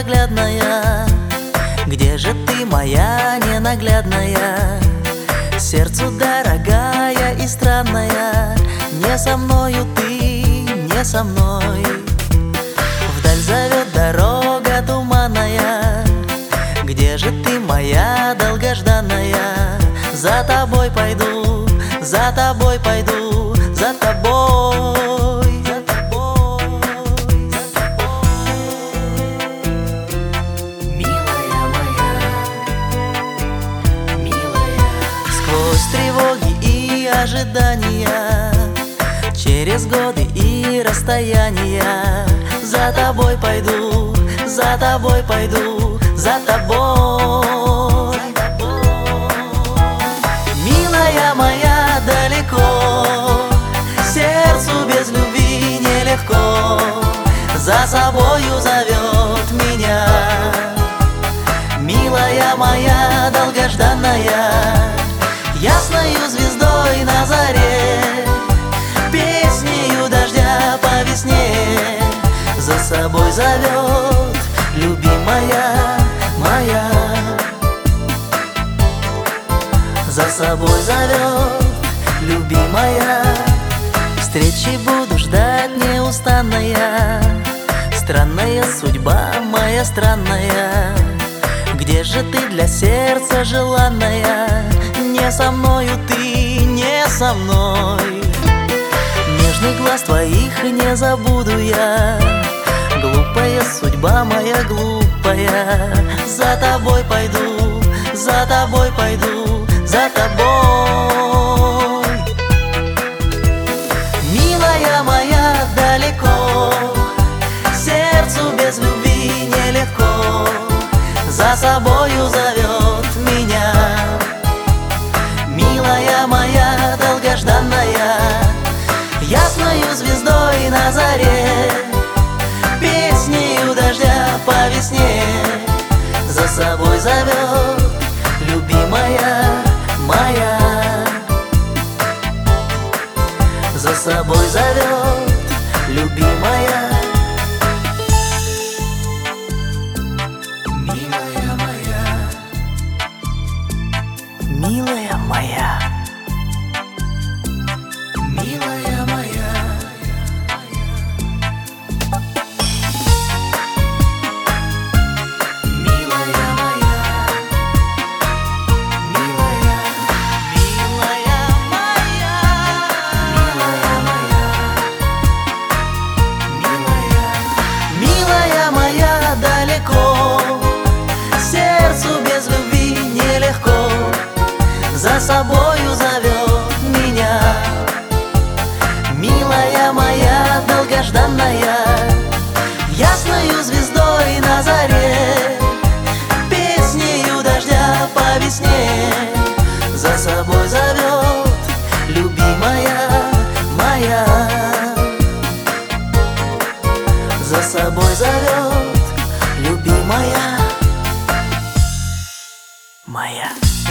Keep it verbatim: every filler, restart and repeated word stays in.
непроглядная? Где же ты, моя ненаглядная? Сердцу дорогая и странная, не со мною ты, не со мной. Вдаль зовет дорога туманная. Где же ты, моя долгожданная? За тобой пойду, за тобой пойду, за тобой, за тобой, за тобой. Милая моя, милая. Сквозь тревоги и ожидания, через годы и расстояния, за тобой пойду, за тобой пойду, за тобой. Милая моя, далеко, сердцу без любви нелегко, за собою зовет меня. Милая моя, долгожданная, ясною звездой на заре, песнею дождя по весне, за собой зовет любимая моя. За собой зовет любимая. Встречи буду ждать неустанная. Странная судьба моя странная. Где же ты для сердца желанная? Не со мною ты, не со мной. Нежный глаз твоих не забуду я. Глупая судьба моя глупая. За тобой пойду, за тобой пойду, за тобой. Милая моя, далеко, сердцу без любви нелегко, за собою зовет меня. Милая моя, долгожданная, ясною звездой на заре, песнею дождя по весне, за собой зовет любимая моя. За собой зовет любимая. Милая моя, милая моя, милая моя. За собою зовет меня. Милая моя, долгожданная, ясною звездой на заре, песнею дождя по весне, за собой зовет любимая моя. За собой зовет любимая моя.